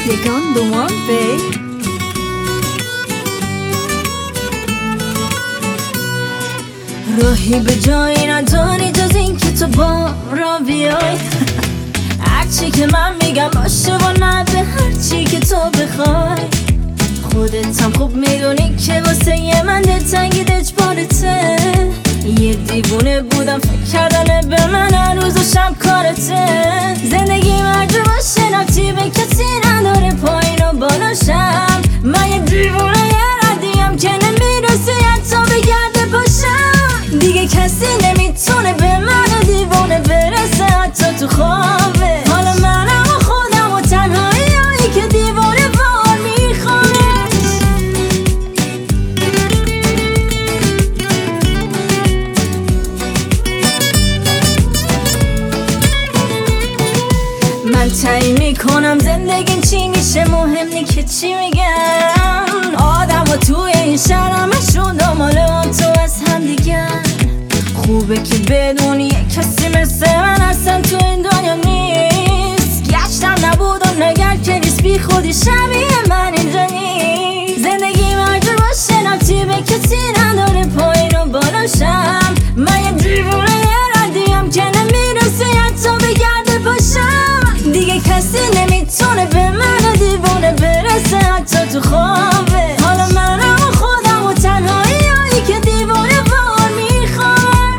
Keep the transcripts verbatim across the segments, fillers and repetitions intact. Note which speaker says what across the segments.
Speaker 1: You're gone the one, babe. راهی به جایی نداری جز این که تو با را بیای. هرچی که من میگم باشه و نه به هرچی که تو بخوای. خودت هم خوب میدونی که واسه یه من دلتنگی اجبارته. یه دیوونه بودم فکر کردن به من هر روز و شب کارته. زندگی مرجو باشه ربطی به کسی نداره پایین و بالاشم. من یه دیوونه یه ردیم که نمیرسه حتی به گرد پاشم. دیگه کسی نمیتونه به من دیوونه برسه حتی تو خوابه. حالا منم و خودم و تنهایی هایی که دیوونه وار میخوامش. من تعیین میکنم زندگیم چی میشه، مهم نی که چی میگن. آدم و توی این شهر همشون دنبال تو از هم دیگن. خوبه که بدونی یه کسی مثل من اصلا تو این دنیا نیست. گشتم نبود و نگر که نیست، بی خودی شبیه من اینجا نیست. زندگی مرجو باشه ربطی به کسی نداره پایین و بالاشم. من یه دیوونه یه ردیم که نمیرسه حتی به گرد پاشم. دیگه کسی نمیتونه به من دیوونه برسه حتی تو خوابه. حالا منم و خودم و تنهایی هایی که دیوونه وار میخوام.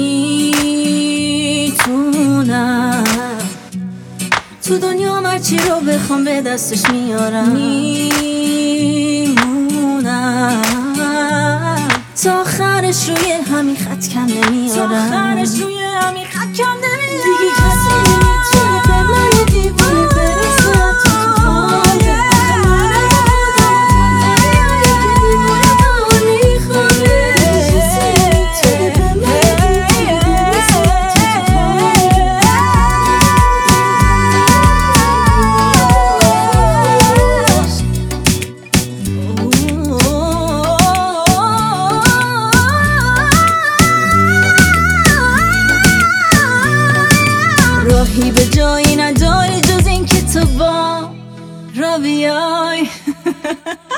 Speaker 1: میتونم تو دنیا هرچی رو بخوام به دستش میارم. میمونم تا آخرش روی همین خط کم نمیارم. تا آخرش روی همین خط کم نمیارم. دیگه کسی نمیتونه به من دیوونه برسه حتی تو خوابه. راهی به جایی نداری جز این که تو با را بیای.